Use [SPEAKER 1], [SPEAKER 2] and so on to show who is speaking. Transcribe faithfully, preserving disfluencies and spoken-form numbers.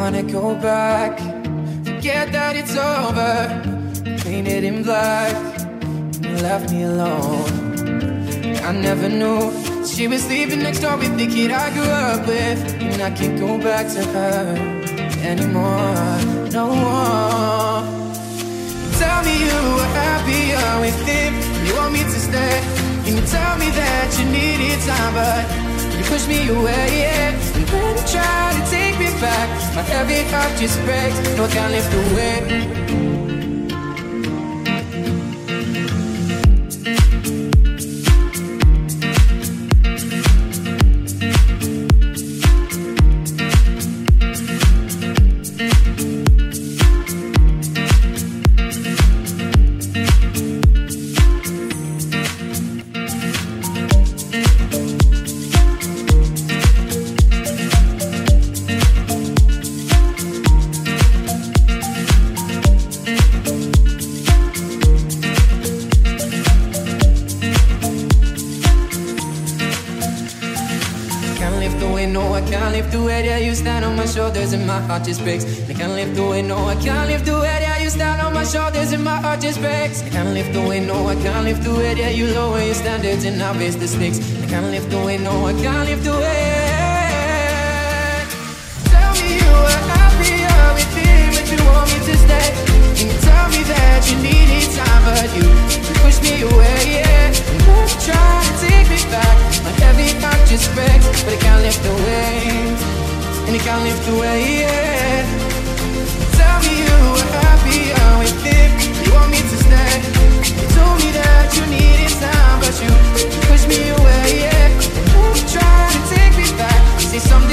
[SPEAKER 1] wanna go back, forget that it's over, painted in black, you left me alone. I never knew she was sleeping next door with the kid I grew up with, and I can't go back to her anymore, no more. Tell me you were happier with him, you want me to stay. Can you tell me that you needed time, but you pushed me away, yeah. And when you try to take me back, my heavy heart just breaks, no, I can't lift away. Shoulders and my heart just breaks. I can't lift the weight, no, I can't lift the weight. Yeah, you stand on my shoulders and my heart just breaks. I can't lift the weight, no, I can't lift the weight. Yeah, you lower your standards and I raise the stakes. I can't lift the weight, no, I can't lift the weight. Tell me you were happier with him, but you want me to stay. Can you tell me that you needed time, but you pushed me away, yeah. And when you try to take me back, my heavy heart just breaks, but I can't lift the weight. And you can't lift away, yeah. Tell me you were happier with him, you want me to stay. You told me that you needed time, but you pushed me away, yeah. And when you try to take me back, you say something